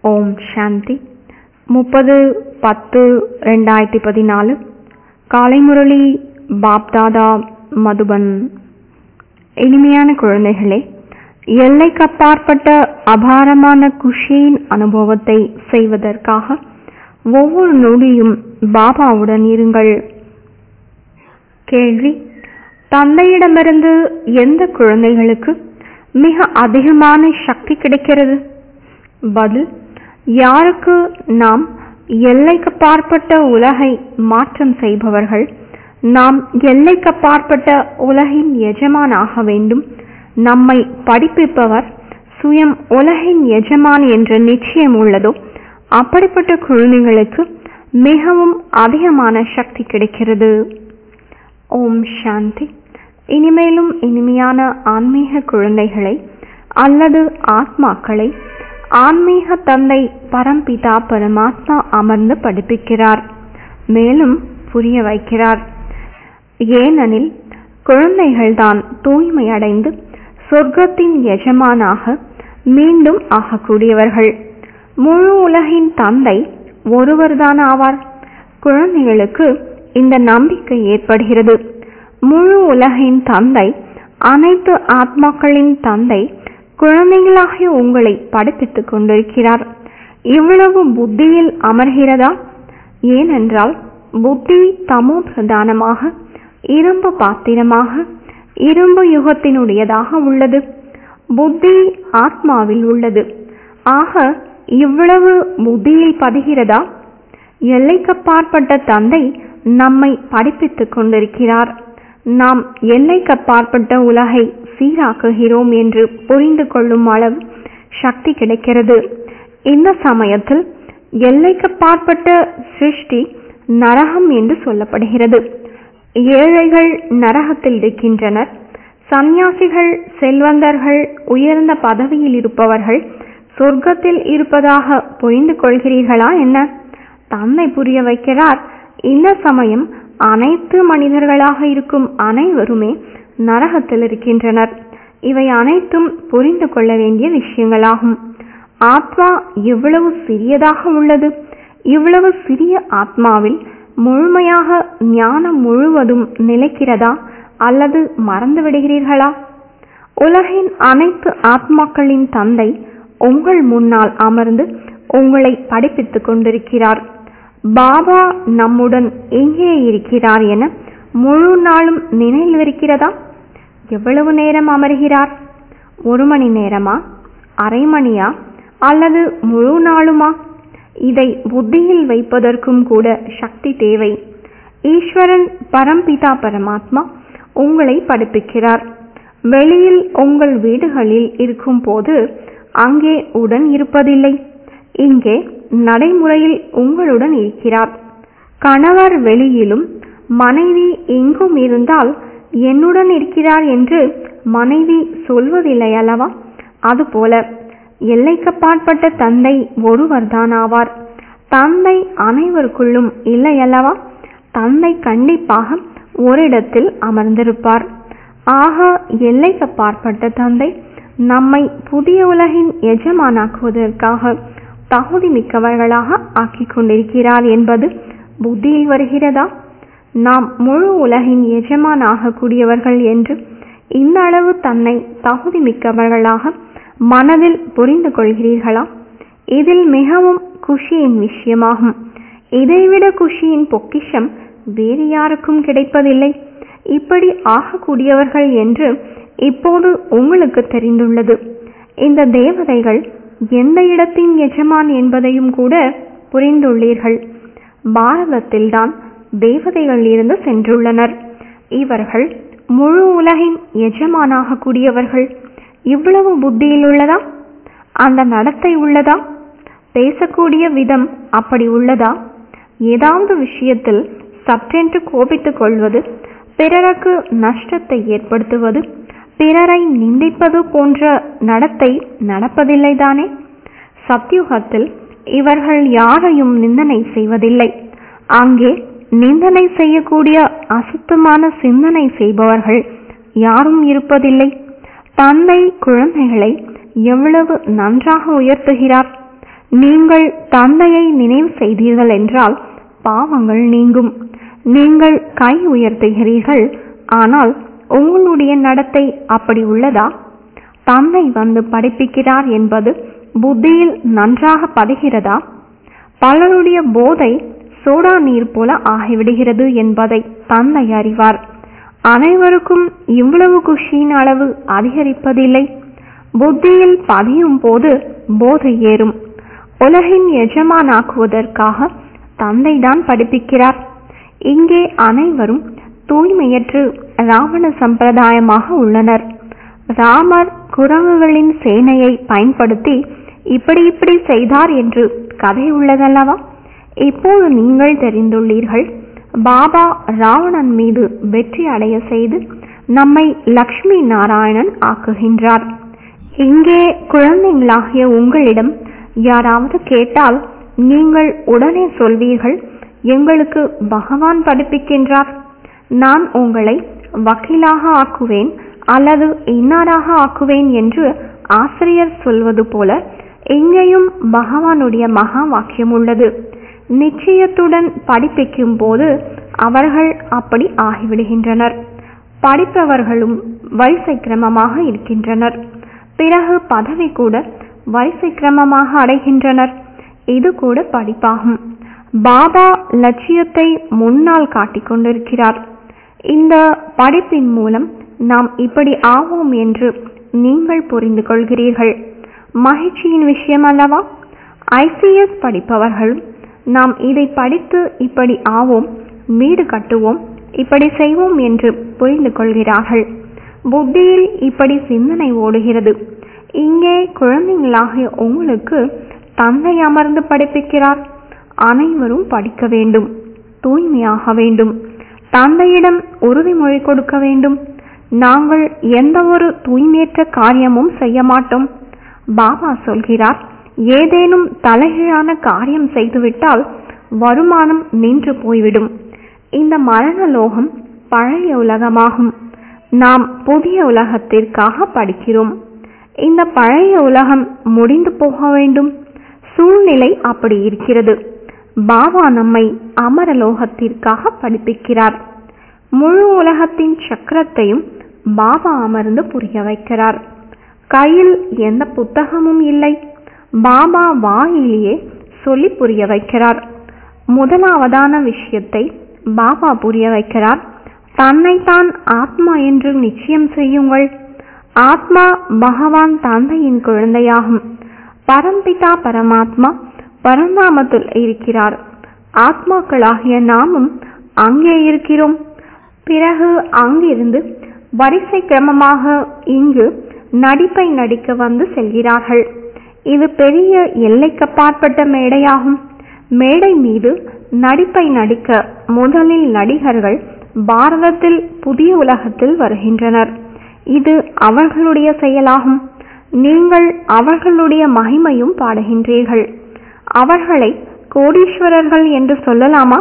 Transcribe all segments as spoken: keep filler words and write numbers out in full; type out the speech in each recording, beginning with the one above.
ஓம் சாந்தி. முப்பது பத்து ரெண்டாயிரத்தி பதினாலு காலை முரளி பாப்தாதா மதுபன். இனிமையான குழந்தைகளே, எல்லைக்கப்பாற்பட்ட அபாரமான குஷியின் அனுபவத்தை செய்வதற்காக ஒவ்வொரு நொடியும் பாபாவுடன் இருங்கள். கேள்வி: தந்தையிடமிருந்து எந்த குழந்தைகளுக்கு மிக அதிகமான சக்தி கிடைக்கிறது? பதில்: யாருக்கு நாம் எல்லைக்கப்பாற்பட்ட உலகை மாற்றம் செய்பவர்கள், நாம் எல்லைக்கப்பாற்பட்ட உலகின் எஜமானாக வேண்டும், நம்மை படிப்பிப்பவர் சுயம் உலகின் எஜமான் என்ற நிச்சயம் உள்ளதோ அப்படிப்பட்ட குழந்தைகளுக்கு மிகவும் அதிகமான சக்தி கிடைக்கிறது. ஓம் சாந்தி. இனிமேலும் இனிமையான ஆன்மீக குழந்தைகளை அல்லது ஆத்மாக்களை ஆன்மீக தந்தை பரம்பிதா பரமாத்மா அமர்ந்து படிப்பிக்கிறார், மேலும் புரிய வைக்கிறார். ஏனெனில் குழந்தைகள்தான் தூய்மை அடைந்து சொர்க்கத்தின் எஜமானாக மீண்டும் ஆகக்கூடியவர்கள். முழு உலகின் தந்தை ஒருவர்தான் ஆவார். குழந்தைகளுக்கு இந்த நம்பிக்கை ஏற்படுகிறது. முழு உலகின் தந்தை, அனைத்து ஆத்மாக்களின் தந்தை குழந்தைகளாகிய உங்களை படிப்பித்துக் கொண்டிருக்கிறார். இவ்வளவு புத்தியில் அமர்கிறதா? ஏனென்றால் புத்தி தமோ பிரதானமாக, இரும்பு பாத்திரமாக, இரும்பு யுகத்தினுடையதாக உள்ளது. புத்தி ஆத்மாவில் உள்ளது. ஆக இவ்வளவு புத்தியில் பதிகிறதா? எல்லைக்கப்பாற்பட்ட தந்தை நம்மை படிப்பித்துக் கொண்டிருக்கிறார். நாம் எல்லைக்கப்பாற்பட்ட உலகை சீராக்குகிறோம் என்று புரிந்து கொள்ளும் அளவு சக்தி கிடைக்கிறது. இந்த சமயத்தில் எல்லைக்கப்பாற்பட்ட சிருஷ்டி நரகம் என்று சொல்லப்படுகிறது. ஏழைகள் நரகத்தில் இருக்கின்றனர். சந்நியாசிகள், செல்வந்தர்கள், உயர்ந்த பதவியில் இருப்பவர்கள் சொர்க்கத்தில் இருப்பதாக புரிந்து கொள்கிறீர்களா என்ன? தந்தை புரிய வைக்கிறார். இந்த சமயம் அனைத்து மனிதர்களாக இருக்கும் அனைவருமே நரகத்தில் இருக்கின்றனர். இவை அனைத்தும் புரிந்து கொள்ள வேண்டிய விஷயங்களாகும். ஆத்மா இவ்வளவு சிறியதாக உள்ளது. இவ்வளவு சிறிய ஆத்மாவில் முழுமையாக ஞானம் முழுவதும் நிலைக்கிறதா அல்லது மறந்து விடுகிறீர்களா? உலகின் அனைத்து ஆத்மாக்களின் தந்தை உங்கள் முன்னால் அமர்ந்து உங்களை படிப்பித்துக் கொண்டிருக்கிறார். பாபா நம்முடன் எங்கே இருக்கிறார் என முழு நாளும் நினைவிருக்கிறதா? எவ்வளவு நேரம் அமர்கிறார்? ஒரு மணி நேரமா, அரை மணியா, அல்லது முழு நாளுமா? இதை புத்தியில் வைப்பதற்கும் கூட சக்தி தேவை. ஈஸ்வரன் பரம்பிதா பரமாத்மா உங்களை படிப்பிக்கிறார். வெளியில் உங்கள் வீடுகளில் இருக்கும் போது அங்கே உடன் இருப்பதில்லை. இங்கே நடைமுறையில் உங்களுடன் இருக்கிறார். கணவர் வெளியிலும் மனைவி எங்கும் இருந்தால் என்னுடன் இருக்கிறார் என்று மனைவி சொல்வதில்லை அல்லவா? அதுபோல எல்லைக்கப்பாற்பட்ட தந்தை ஒருவர்தான் ஆவார். தந்தை அனைவருக்குள்ளும் இல்லை அல்லவா? தந்தை கண்டிப்பாக ஓரிடத்தில் அமர்ந்திருப்பார். ஆக எல்லைக்கப்பாற்பட்ட தந்தை நம்மை புதிய உலகின் எஜமானாக்குவதற்காக தகுதி மிக்கவர்களாக ஆக்கிக் கொண்டிருக்கிறார் என்பது புத்தியில் வருகிறதா? நாம் முழு உலகின் எஜமான் ஆகக்கூடியவர்கள் என்று இந்த அளவு தன்னை தகுதி மிக்கவர்களாக மனதில் புரிந்து கொள்கிறீர்களா? இதில் மிகவும் குஷியின் விஷயமாகும். இதைவிட குஷியின் பொக்கிஷம் வேறு யாருக்கும் கிடைப்பதில்லை. இப்படி ஆகக்கூடியவர்கள் என்று இப்போது உங்களுக்கு தெரிந்துள்ளது. இந்த தேவதைகள் எந்த இடத்தின் எஜமான் என்பதையும் கூட புரிந்துள்ளீர்கள். பாரதத்தில்தான் தேவதைகள் இருந்து சென்றுள்ளனர். இவர்கள் முழு உலகின் எஜமானாக கூடியவர்கள். இவ்வளவு புத்தியில் உள்ளதா? அந்த நடத்தை உள்ளதா? பேசக்கூடிய விதம் அப்படி உள்ளதா? ஏதாவது விஷயத்தில் சற்றென்று கோபித்துக் கொள்வது, பிறருக்கு நஷ்டத்தை ஏற்படுத்துவது, பிறரை நிந்திப்பது போன்ற நடத்தை நடப்பதில்லைதானே? சத்யுகத்தில் இவர்கள் யாரையும் நிந்தனை செய்வதில்லை. அங்கே நிந்தனை செய்யக்கூடிய அசுத்தமான சிந்தனை செய்பவர்கள் யாரும் இருப்பதில்லை. தந்தை குழந்தைகளை எவ்வளவு நன்றாக உயர்த்துகிறார். நீங்கள் தந்தையை நினைவு செய்தீர்கள் என்றால் பாவங்கள் நீங்கும். நீங்கள் கை உயர்த்துகிறீர்கள், ஆனால் உங்களுடைய நடத்தை அப்படி உள்ளதா? தந்தை வந்து படிப்பிக்கிறார் என்பது புத்தியில் நன்றாக பதிகிறதா? பலருடைய போதை சோடா நீர் போல ஆகிவிடுகிறது என்பதை தந்தை அறிவார். அனைவருக்கும் இவ்வளவு குஷியின் அளவு அதிகரிப்பதில்லை. புத்தியில் பதியும் போது போதை ஏறும். உலகின் எஜமானாக்குவதற்காக தந்தைதான் படிப்பிக்கிறார். இங்கே அனைவரும் தூய்மையற்று ராவண சம்பிரதாயமாக உள்ளனர். ராமர் குரங்குகளின் சேனையை பயன்படுத்தி இப்படி இப்படி செய்தார் என்று கதை உள்ளதல்லவா? இப்போது நீங்கள் தெரிந்துள்ளீர்கள், பாபா ராவணன் மீது வெற்றி அடைய செய்து நம்மை லக்ஷ்மி நாராயணன் ஆக்குகின்றார். இங்கே குழந்தைகளாகிய உங்களிடம் யாராவது கேட்டால் நீங்கள் உடனே சொல்வீர்கள், எங்களுக்கு பகவான் படிப்பிக்கின்றார். நான் உங்களை வக்கீலாக ஆக்குவேன் அல்லது இன்னாராக ஆக்குவேன் என்று ஆசிரியர் சொல்வது போல இங்கேயும் பகவானுடைய மகா வாக்கியம் உள்ளது. நிச்சயத்துடன் படிப்பிக்கும் போது அவர்கள் அப்படி ஆகிவிடுகின்றனர். படிப்பவர்களும் வரிசை கிரமமாக இருக்கின்றனர். பிறகு பதவி கூட வரிசை கிரமமாக அடைகின்றனர். இது கூட படிப்பாகும். பாபா லட்சியத்தை முன்னால் காட்டிக் கொண்டிருக்கிறார். இந்த படிப்பின் மூலம் நாம் இப்படி ஆவோம் என்று நீங்கள் புரிந்து கொள்கிறீர்கள். மகிழ்ச்சியின் விஷயம் அல்லவா? ஐசிஎஸ் படிப்பவர்களும் நாம் இதை படித்து இப்படி ஆவோம், வீடு கட்டுவோம், இப்படி செய்வோம் என்று புரிந்து கொள்கிறார்கள். புத்தியில் இப்படி சிந்தனை ஓடுகிறது. இங்கே குழந்தைகளாகிய உங்களுக்கு தந்தை அமர்ந்து படிப்பிக்கிறார். அனைவரும் படிக்க வேண்டும், தூய்மையாக வேண்டும், தந்தையிடம் உறுதிமொழி கொடுக்க வேண்டும். நாங்கள் எந்த ஒரு தூய்மையற்ற காரியமும் செய்ய மாட்டோம். பாபா சொல்கிறார், ஏதேனும் தலைகீழான காரியம் செய்துவிட்டால் வருமானம் நின்று போய்விடும். இந்த மரண லோகம் பழைய உலகமாகும். நாம் புதிய உலகத்திற்காக படிக்கிறோம். இந்த பழைய உலகம் முடிந்து போக வேண்டும். சூழ்நிலை அப்படி இருக்கிறது. பாபா நம்மை அமரலோகத்திற்காக படிப்பிக்கிறார். முழு உலகத்தின் சக்கரத்தையும் பாபா அமர்ந்து புரிய வைக்கிறார். கையில் எந்த புத்தகமும் இல்லை. பாபா வாயிலேயே சொல்லி புரிய வைக்கிறார். முதலாவதான விஷயத்தை பாபா புரிய வைக்கிறார். தன்னைத்தான் ஆத்மா என்று நிச்சயம் செய்யுங்கள். ஆத்மா பகவான் தந்தையின் குழந்தையாகும். பரம்பிதா பரமாத்மா பரந்தாமத்தில் இருக்கிறார். ஆத்மாக்களாகிய நாமும் அங்கே இருக்கிறோம். பிறகு அங்கிருந்து வரிசை கிரமமாக இங்கு நடிப்பை நடிக்க வந்து செல்கிறார்கள். இது பெரிய எல்லைக்கப்பாற்பட்ட மேடையாகும். மேடை மீது நடிப்பை நடிக்க முதலில் நடிகர்கள் பாரதத்தில் புதிய உலகத்தில் வருகின்றனர். இது அவர்களுடைய செயலாகும். நீங்கள் அவர்களுடைய மகிமையும் பாடுகின்றீர்கள். அவர்களை கோடீஸ்வரர்கள் என்று சொல்லலாமா?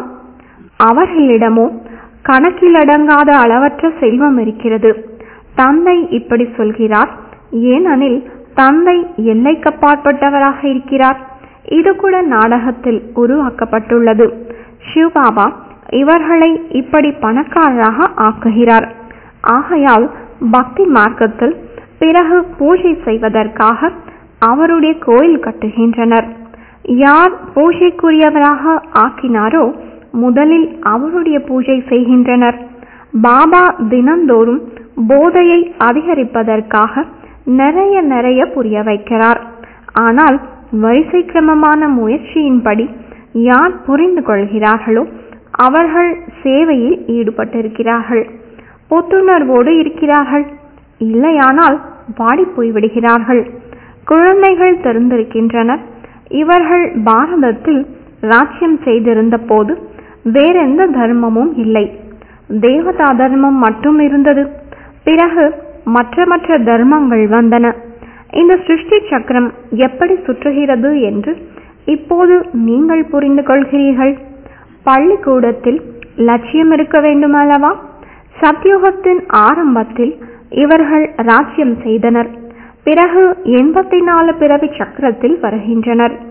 அவர்களிடமோ கணக்கிலடங்காத அளவற்ற செல்வம் இருக்கிறது. தந்தை இப்படி சொல்கிறார், ஏனெனில் தந்தை எல்லைக்கப்பாற்பட்டவராக இருக்கிறார். இது கூட நாடகத்தில் உருவாக்கப்பட்டுள்ளது. சிவபாபா இவர்களை இப்படி பணக்காரராக ஆக்குகிறார். ஆகையால் பக்தி மார்க்கத்தில் பிறகு பூஜை செய்வதற்காக அவருடைய கோயில் கட்டுகின்றனர். யார் பூஜைக்குரியவராக ஆக்கினாரோ முதலில் அவருடைய பூஜை செய்கின்றனர். பாபா தினந்தோறும் போதையை அதிகரிப்பதற்காக நிறைய நிறைய புரிய வைக்கிறார். ஆனால் வரிசை கிரமமான முயற்சியின்படி யார் புரிந்து கொள்கிறார்களோ அவர்கள் சேவையில் ஈடுபட்டிருக்கிறார்கள், புத்துணர்வோடு இருக்கிறார்கள். இல்லையானால் வாடி போய்விடுகிறார்கள். குழந்தைகள் தெரிந்திருக்கின்றனர். இவர்கள் பாரதத்தில் ராஜ்யம் செய்திருந்த போது வேறெந்த தர்மமும் இல்லை. தேவதா தர்மம் மட்டும் இருந்தது. பிறகு மற்ற மற்ற தர்மங்கள் வந்தன. இந்த சிருஷ்டி சக்கரம் எப்படி சுற்றுகிறது என்று இப்போது நீங்கள் புரிந்து கொள்கிறீர்கள். பள்ளிக்கூடத்தில் லட்சியம் இருக்க வேண்டுமல்லவா? சத்யுகத்தின் ஆரம்பத்தில் இவர்கள் ராஜ்யம் செய்தனர். பிறகு எண்பத்தி நாலு பிறவி சக்கரத்தில் வருகின்றனர்.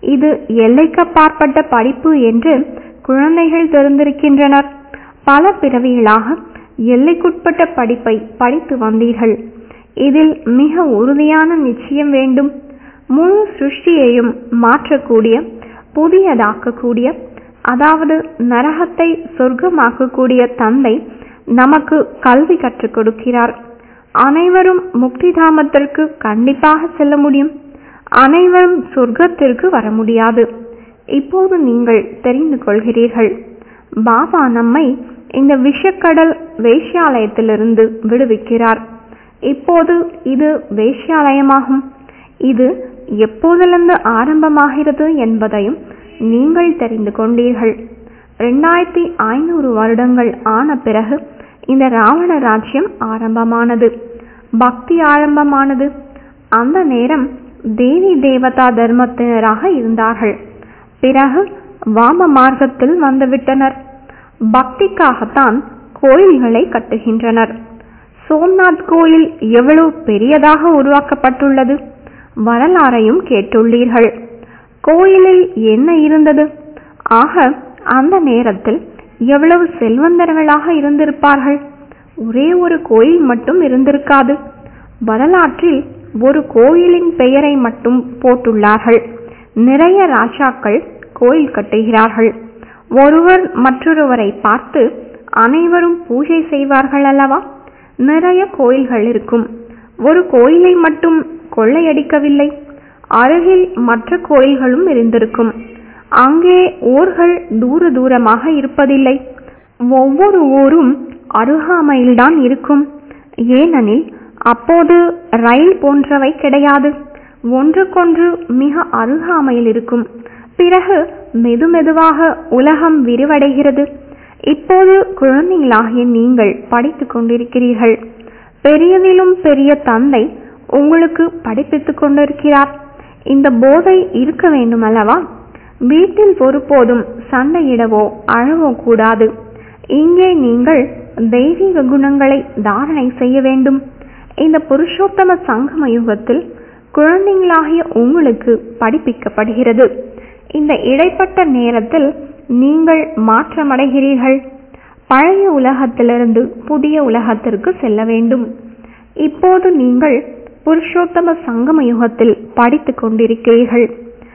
இது எல்லைக்கப்பாற்பட்ட படிப்பு என்று குழந்தைகள் தெரிந்திருக்கின்றனர். பல பிறவிகளாக எல்லைக்குட்பட்ட படிப்பை படித்து வந்தீர்கள். இதில் மிக உறுதியான நிச்சயம் வேண்டும். முழு சிருஷ்டியையும் மாற்றக்கூடிய, புதியதாக்கக்கூடிய, அதாவது நரகத்தை சொர்க்கமாக்கக்கூடிய தந்தை நமக்கு கல்வி கற்றுக் கொடுக்கிறார். அனைவரும் முக்தி தாமத்திற்கு கண்டிப்பாக செல்ல முடியும். அனைவரும் சொர்க்கத்திற்கு வர முடியாது. இப்போது நீங்கள் தெரிந்து கொள்கிறீர்கள். பாபா நம்மை இந்த விஷக்கடல் வேஷ்யாலயத்திலிருந்து விடுவிக்கிறார். இப்போது இது வேஷ்யாலயமாகும். இது எப்போதிலிருந்து ஆரம்பமாகிறது என்பதையும் நீங்கள் தெரிந்து கொண்டீர்கள். இரண்டாயிரத்தி ஐநூறு வருடங்கள் ஆன பிறகு இந்த ராவண ராஜ்யம் ஆரம்பமானது, பக்தி ஆரம்பமானது. அந்த நேரம் தேவி தேவதா தர்மத்தினராக இருந்தார்கள். பிறகு வாம மார்க்கத்தில் வந்துவிட்டனர். பக்திக்காகத்தான் கோயில்களை கட்டுகின்றனர். சோம்நாத் கோயில் எவ்வளவு பெரியதாக உருவாக்கப்பட்டுள்ளது, வரலாறையும் கேட்டுள்ளீர்கள். கோயிலில் என்ன இருந்தது? ஆக அந்த நேரத்தில் எவ்வளவு செல்வந்தர்களாக இருந்திருப்பார்கள். ஒரே ஒரு கோயில் மட்டும் இருந்திருக்காது. வரலாற்றில் ஒரு கோயிலின் பெயரை மட்டும் போட்டுள்ளார்கள். நிறைய ராஜாக்கள் கோயில் கட்டுகிறார்கள். ஒருவர் மற்றொருவரை பார்த்து அனைவரும் பூஜை செய்வார்கள் அல்லவா? நிறைய கோயில்கள் இருக்கும். ஒரு கோயிலை மட்டும் கொள்ளையடிக்கவில்லை. அருகில் மற்ற கோயில்களும் இருந்திருக்கும். அங்கே ஊர்கள் தூர தூரமாக இருப்பதில்லை. ஒவ்வொரு ஊரும் அருகாமையில்தான் இருக்கும். ஏனெனில் அப்போது ரயில் போன்றவை கிடையாது. ஒன்றுக்கொன்று மிக அருகாமையில் இருக்கும். பிறகு மெது மெதுவாக உலகம் விரிவடைகிறது. இப்போது குழந்தைகளாகிய நீங்கள் படித்துக் கொண்டிருக்கிறீர்கள். பெரியதிலும் பெரிய தந்தை உங்களுக்கு படிப்பித்துக் கொண்டிருக்கிறார். இந்த போதை இருக்க வேண்டும் அல்லவா? வீட்டில் ஒருபோதும் சண்டையிடவோ அழவோ கூடாது. இங்கே நீங்கள் தெய்வீக குணங்களை தாரணை செய்ய வேண்டும். இந்த புருஷோத்தம சங்கம யுகத்தில் குழந்தைகளாகிய உங்களுக்கு படிப்பிக்கப்படுகிறது. இந்த இடைப்பட்ட நேரத்தில் நீங்கள் மாற்றமடைகிறீர்கள். பழைய உலகத்திலிருந்து புதிய உலகத்திற்கு செல்ல வேண்டும். இப்போது நீங்கள் புருஷோத்தம சங்கம யுகத்தில் படித்துக் கொண்டிருக்கிறீர்கள்.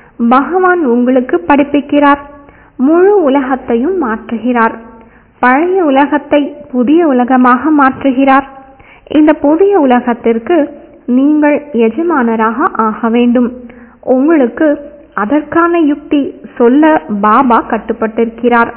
பகவான் உங்களுக்கு படிப்பிக்கிறார். முழு உலகத்தையும் மாற்றுகிறார். பழைய உலகத்தை புதிய உலகமாக மாற்றுகிறார். இந்த புதிய உலகத்திற்கு நீங்கள் எஜமானராக ஆக வேண்டும். உங்களுக்கு அதற்கான யுக்தி சொல்ல பாபா கட்டுப்பட்டிருக்கிறார்.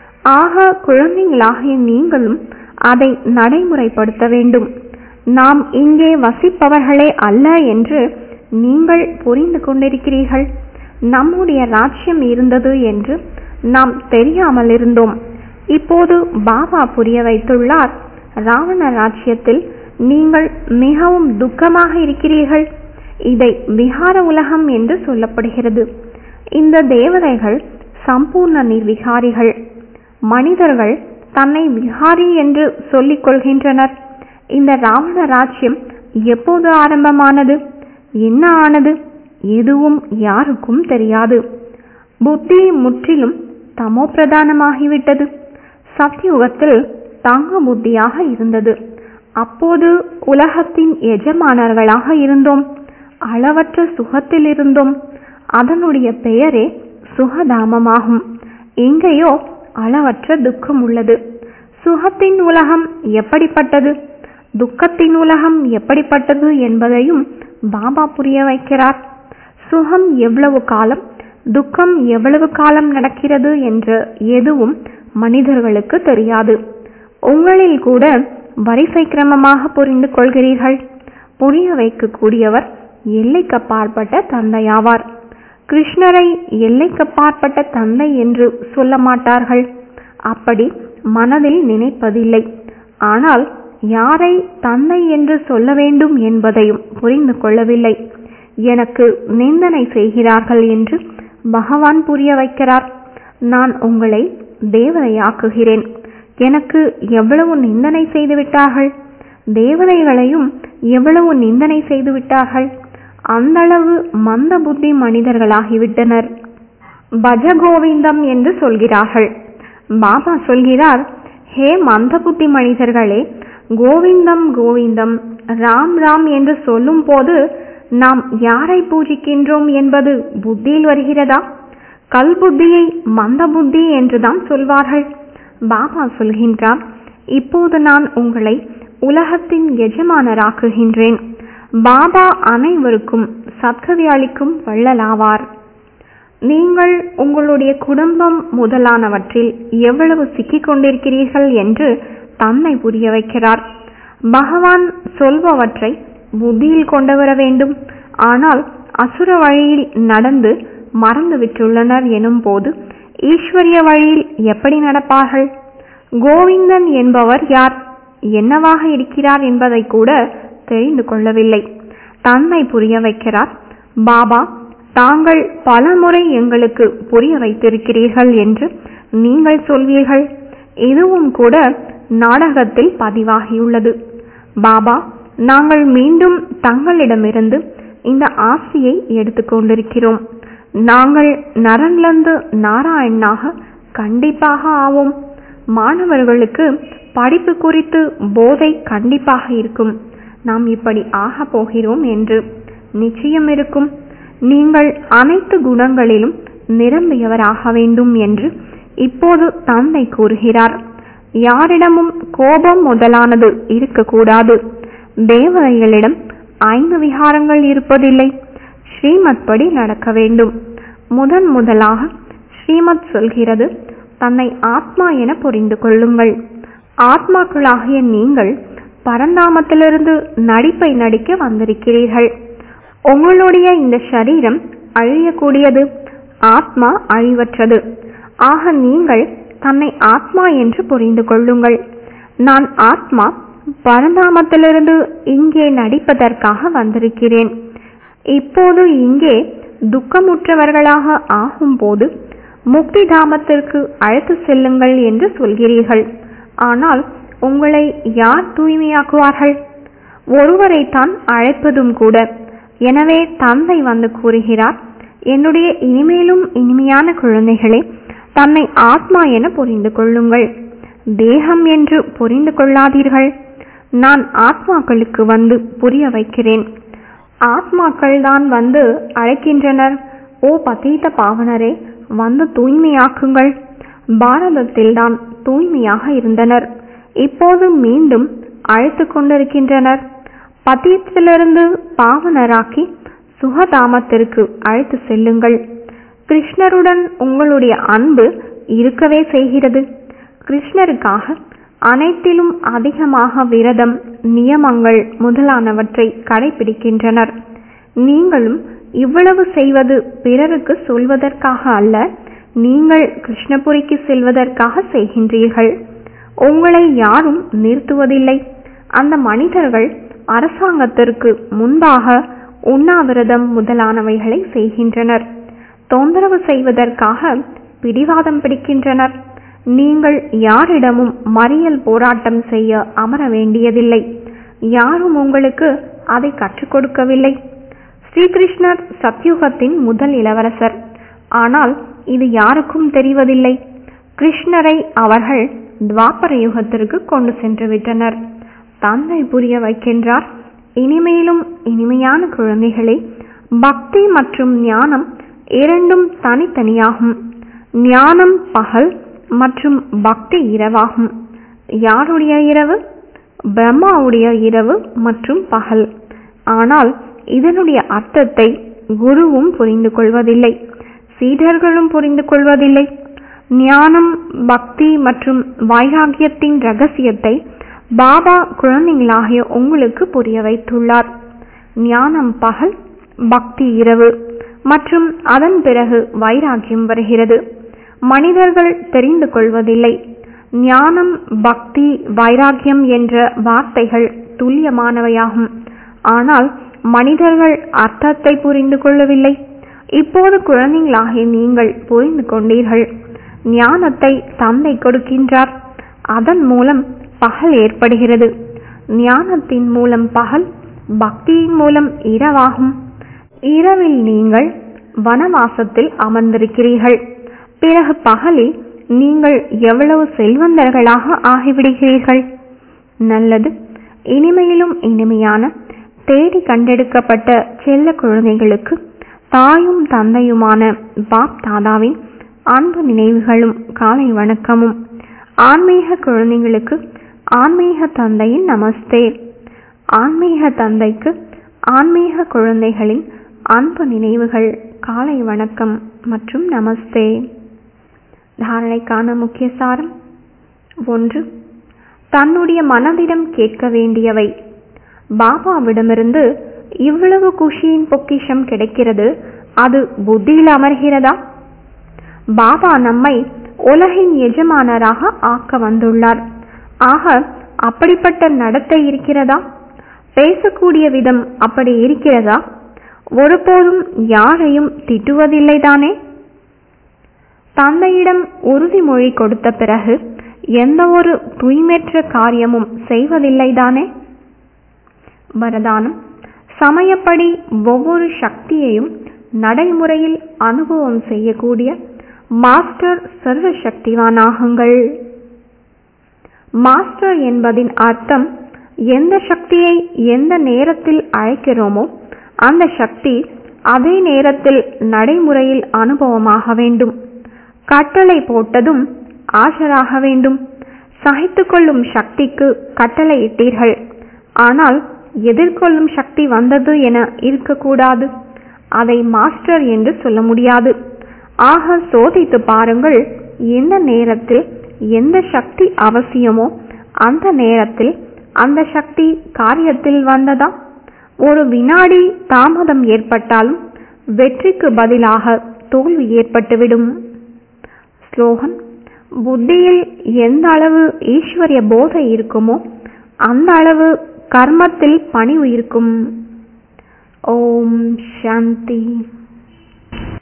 ஆக குழந்தைகளாகிய நீங்களும் அதை நடைமுறைப்படுத்த வேண்டும். நாம் இங்கே வசிப்பவர்களே அல்ல என்று நீங்கள் புரிந்து கொண்டிருக்கிறீர்கள். நம்முடைய ராஜ்யம் இருந்தது என்று நாம் தெரியாமல் இருந்தோம். இப்போது பாபா புரிய வைத்துள்ளார். ராவண ராஜ்யத்தில் நீங்கள் மிகவும் துக்கமாக இருக்கிறீர்கள். இதை விகார உலகம் என்று சொல்லப்படுகிறது. இந்த தேவதைகள் சம்பூர்ண நிர்விகாரிகள். மனிதர்கள் தன்னை விகாரி என்று சொல்லிக் கொள்கின்றனர். இந்த ராவண ராஜ்யம் எப்போது ஆரம்பமானது, என்ன ஆனது, எதுவும் யாருக்கும் தெரியாது. புத்தி முற்றிலும் தமோ பிரதானமாகிவிட்டது. சத்யுகத்தில் தங்க புத்தியாக இருந்தது. அப்போது உலகத்தின் எஜமானர்களாக இருந்தோம். அளவற்ற சுகத்தில் இருந்தோம். அதனுடைய பெயரே சுகதாமமாகும். எங்கேயோ அளவற்ற துக்கம் உள்ளது. சுகத்தின் உலகம் எப்படிப்பட்டது, துக்கத்தின் உலகம் எப்படிப்பட்டது என்பதையும் பாபா புரிய வைக்கிறார். சுகம் எவ்வளவு காலம், துக்கம் எவ்வளவு காலம் நடக்கிறது என்ற எதுவும் மனிதர்களுக்கு தெரியாது. உங்களில் கூட வரிசை கிரமமாக புரிந்து கொள்கிறீர்கள். புரிய வைக்கக்கூடியவர் எல்லைக்கப்பாற்பட்ட தந்தையாவார். கிருஷ்ணரை எல்லைக்கப்பாற்பட்ட தந்தை என்று சொல்ல மாட்டார்கள். அப்படி மனதில் நினைப்பதில்லை. ஆனால் யாரை தந்தை என்று சொல்ல வேண்டும் என்பதையும் புரிந்து கொள்ளவில்லை. எனக்கு நிந்தனை செய்கிறார்கள் என்று பகவான் புரிய வைக்கிறார். நான் உங்களை தேவதையாக்குகிறேன். எனக்கு எவ்வளவு நிந்தனை செய்து விட்டார்கள். தேவதைகளையும் எவ்வளவு நிந்தனை செய்து விட்டார்கள். அந்தளவு மந்த புத்தி மனிதர்களாகிவிட்டனர். பஜகோவிந்தம் என்று சொல்கிறார்கள். பாபா சொல்கிறார், ஹே மந்தபுத்தி மனிதர்களே, கோவிந்தம் கோவிந்தம் ராம் ராம் என்று சொல்லும் போது நாம் யாரை பூஜிக்கின்றோம் என்பது புத்தியில் வருகிறதா? கல் புத்தியை மந்த புத்தி என்றுதான் சொல்வார்கள். பாபா சொல்கின்றார், இப்போது நான் உங்களை உலகத்தின் எஜமானராக்குகின்றேன். பாபா அனைவருக்கும் சத்கதி அளிக்கும் வள்ளலாவார். நீங்கள் உங்களுடைய குடும்பம் முதலானவற்றில் எவ்வளவு சிக்கிக் கொண்டிருக்கிறீர்கள் என்று தன்னை புரிய வைக்கிறார். பகவான் சொல்பவற்றை புத்தியில் கொண்டு வர வேண்டும். ஆனால் அசுர வழியில் நடந்து மறந்து விட்டுள்ளனர் எனும் போது ஈஸ்வரிய வழியில் எப்படி நடப்பார்கள்? கோவிந்தன் என்பவர் யார், என்னவாக இருக்கிறார் என்பதை கூட தெரிந்து கொள்ளவில்லை. தன்னை புரிய வைக்கிறார். பாபா, தாங்கள் பலமுறை எங்களுக்கு புரிய வைத்திருக்கிறீர்கள் என்று நீங்கள் சொல்வீர்கள். இதுவும் கூட நாடகத்தில் பதிவாகியுள்ளது. பாபா, நாங்கள் மீண்டும் தங்களிடமிருந்து இந்த ஆசையை எடுத்துக்கொண்டிருக்கிறோம். நாங்கள் நரன்லந்து நாராயணனாக கண்டிப்பாக ஆவோம். மாணவர்களுக்கு படிப்பு குறித்து போதை கண்டிப்பாக இருக்கும். நாம் இப்படி ஆக போகிறோம் என்று நிச்சயம் இருக்கும். நீங்கள் அனைத்து குணங்களிலும் நிரம்பியவராக வேண்டும் என்று இப்போது தந்தை கூறுகிறார். யாரிடமும் கோபம் முதலானது இருக்கக்கூடாது. தேவதைகளிடம் ஐந்து விகாரங்கள் இருப்பதில்லை. ஸ்ரீமத் படி நடக்க வேண்டும். முதன் முதலாக ஸ்ரீமத் சொல்கிறது, தன்னை ஆத்மா என புரிந்து கொள்ளுங்கள். ஆத்மாக்களாகிய நீங்கள் பரந்தாமத்திலிருந்து நடிப்பை நடிக்க வந்திருக்கிறீர்கள். உங்களுடைய இந்த சரீரம் அழியக்கூடியது, ஆத்மா அழிவற்றது. ஆக நீங்கள் தன்னை ஆத்மா என்று புரிந்து கொள்ளுங்கள். நான் ஆத்மா பரந்தாமத்திலிருந்து இங்கே நடிப்பதற்காக வந்திருக்கிறேன். இப்போது இங்கே துக்கமுற்றவர்களாக ஆகும் போது முக்தி தாமத்திற்கு அழைத்து செல்லுங்கள் என்று சொல்கிறீர்கள். ஆனால் உங்களை யார் தூய்மையாக்குவார்கள்? ஒருவரைத்தான் அழைப்பதும் கூட. எனவே தந்தை வந்து கூறுகிறார், என்னுடைய இனிமேலும் இனிமையான குழந்தைகளே, தன்னை ஆத்மா என புரிந்து கொள்ளுங்கள். தேகம் என்று புரிந்து கொள்ளாதீர்கள். நான் ஆத்மாக்களுக்கு வந்து புரிய வைக்கிறேன். ஆத்மாக்கள் தான் வந்து அழைக்கின்றனர், ஓ பதீத பாவனரே, வந்து தூய்மையாக்குங்கள். பாரதத்தில்தான் தூய்மையாக இருந்தனர், இப்போது மீண்டும் அழைத்து கொண்டிருக்கின்றனர். பதீத்திலிருந்து பாவனராக்கி சுகதாமத்திற்கு அழைத்து செல்லுங்கள். கிருஷ்ணருடன் உங்களுடைய அன்பு இருக்கவே செய்கிறது. கிருஷ்ணருக்காக அனைத்திலும் அதிகமாக விரதம், நியமங்கள் முதலானவற்றை கடைபிடிக்கின்றனர். நீங்களும் இவ்வளவு செய்வது பிறருக்கு சொல்வதற்காக அல்ல, நீங்கள் கிருஷ்ணபுரிக்கு செல்வதற்காக செய்கின்றீர்கள். உங்களை யாரும் நிறுத்துவதில்லை. அந்த மனிதர்கள் அரசாங்கத்திற்கு முன்பாக உண்ணாவிரதம் முதலானவைகளை செய்கின்றனர். தொந்தரவு செய்வதற்காக பிடிவாதம் பிடிக்கின்றனர். நீங்கள் யாரிடமும் மறியல் போராட்டம் செய்ய அமர வேண்டியதில்லை. யாரும் உங்களுக்கு அதை கற்றுக் கொடுக்கவில்லை. ஸ்ரீகிருஷ்ணர் சத்யுகத்தின் முதல் இளவரசர். ஆனால் இது யாருக்கும் தெரிவதில்லை. கிருஷ்ணரை அவர்கள் துவாபர யுகத்திற்கு கொண்டு சென்று விட்டனர். தந்தை புரிய வைக்கின்றார், இனிமேலும் இனிமையான குழந்தைகளே, பக்தி மற்றும் ஞானம் இரண்டும் தனித்தனியாகும். ஞானம் பகல் மற்றும் பக்தி இரவாகும். யாருடைய இரவு? பிரம்மாவுடைய இரவு மற்றும் பகல். ஆனால் இதனுடைய அர்த்தத்தை குருவும் புரிந்து கொள்வதில்லை, சீடர்களும் புரிந்து கொள்வதில்லை. ஞானம், பக்தி மற்றும் வைராகியத்தின் ரகசியத்தை பாபா குழந்தைகளாகிய உங்களுக்கு புரிய வைத்துள்ளார். ஞானம் பகல், பக்தி இரவு மற்றும் அதன் பிறகு வைராகியம் வருகிறது. மனிதர்கள் தெரிந்து கொள்வதில்லை. ஞானம், பக்தி, வைராகியம் என்ற வார்த்தைகள் துல்லியமானவையாகும். ஆனால் மனிதர்கள் அர்த்தத்தை புரிந்து கொள்ளவில்லை. இப்போது குழந்தைகளாகிய நீங்கள் புரிந்து கொண்டீர்கள். ஞானத்தை தந்தை கொடுக்கின்றார். அதன் மூலம் பகல் ஏற்படுகிறது. ஞானத்தின் மூலம் பகல், பக்தியின் மூலம் இரவாகும். இரவில் நீங்கள் வனவாசத்தில் அமர்ந்திருக்கிறீர்கள். பிறகு பகலில் நீங்கள் எவ்வளவு செல்வந்தர்களாக ஆகிவிடுகிறீர்கள். நல்லது. இனிமையிலும் இனிமையான தேடி கண்டெடுக்கப்பட்ட செல்ல குழந்தைகளுக்கு தாயும் தந்தையுமான பாப் தாதாவின் அன்பு நினைவுகளும் காலை வணக்கமும். ஆன்மீக குழந்தைகளுக்கு ஆன்மீக தந்தையின் நமஸ்தே. ஆன்மீக தந்தைக்கு ஆன்மீக குழந்தைகளின் அன்பு நினைவுகள், காலை வணக்கம் மற்றும் நமஸ்தே. தாரணைக்கான முக்கிய சாரம். ஒன்று, தன்னுடைய மனதிடம் கேட்க வேண்டியவை. பாபாவிடமிருந்து இவ்வளவு குஷியின் பொக்கிஷம் கிடைக்கிறது, அது புத்தியில் அமர்கிறதா? பாபா நம்மை உலகின் எஜமானராக ஆக்க வந்துள்ளார். ஆக அப்படிப்பட்ட நடத்தை இருக்கிறதா? பேசக்கூடிய விதம் அப்படி இருக்கிறதா? ஒருபோதும் யாரையும் திட்டுவதில்லைதானே? தந்தையிடம் உறுதிமொழி கொடுத்த பிறகு எந்த ஒரு தூய்மையற்ற காரியமும் செய்வதில்லைதானே? வரதானம். சமயப்படி ஒவ்வொரு சக்தியையும் நடைமுறையில் அனுபவம் செய்யக்கூடிய மாஸ்டர் சர்வ சக்திவானாகுங்கள். மாஸ்டர் என்பதின் அர்த்தம், எந்த சக்தியை எந்த நேரத்தில் அழைக்கிறோமோ அந்த சக்தி அதே நேரத்தில் நடைமுறையில் அனுபவமாக வேண்டும். கட்டளை போட்டதும் ஆஜராக வேண்டும். சகித்துக் கொள்ளும் சக்திக்கு கட்டளை இட்டீர்கள், ஆனால் எதிர்கொள்ளும் சக்தி வந்தது என இருக்கக்கூடாது. அதை மாஸ்டர் என்று சொல்ல முடியாது. ஆக சோதித்து பாருங்கள், எந்த நேரத்தில் எந்த சக்தி அவசியமோ அந்த நேரத்தில் அந்த சக்தி காரியத்தில் வந்ததா? ஒரு வினாடி தாமதம் ஏற்பட்டாலும் வெற்றிக்கு பதிலாக தோல்வி ஏற்பட்டுவிடும். ஸ்லோகன். புத்தியில் எந்த அளவு ஈஸ்வரிய போதை இருக்குமோ அந்த அளவு கர்மத்தில் பணிவு இருக்கும். ஓம் சாந்தி.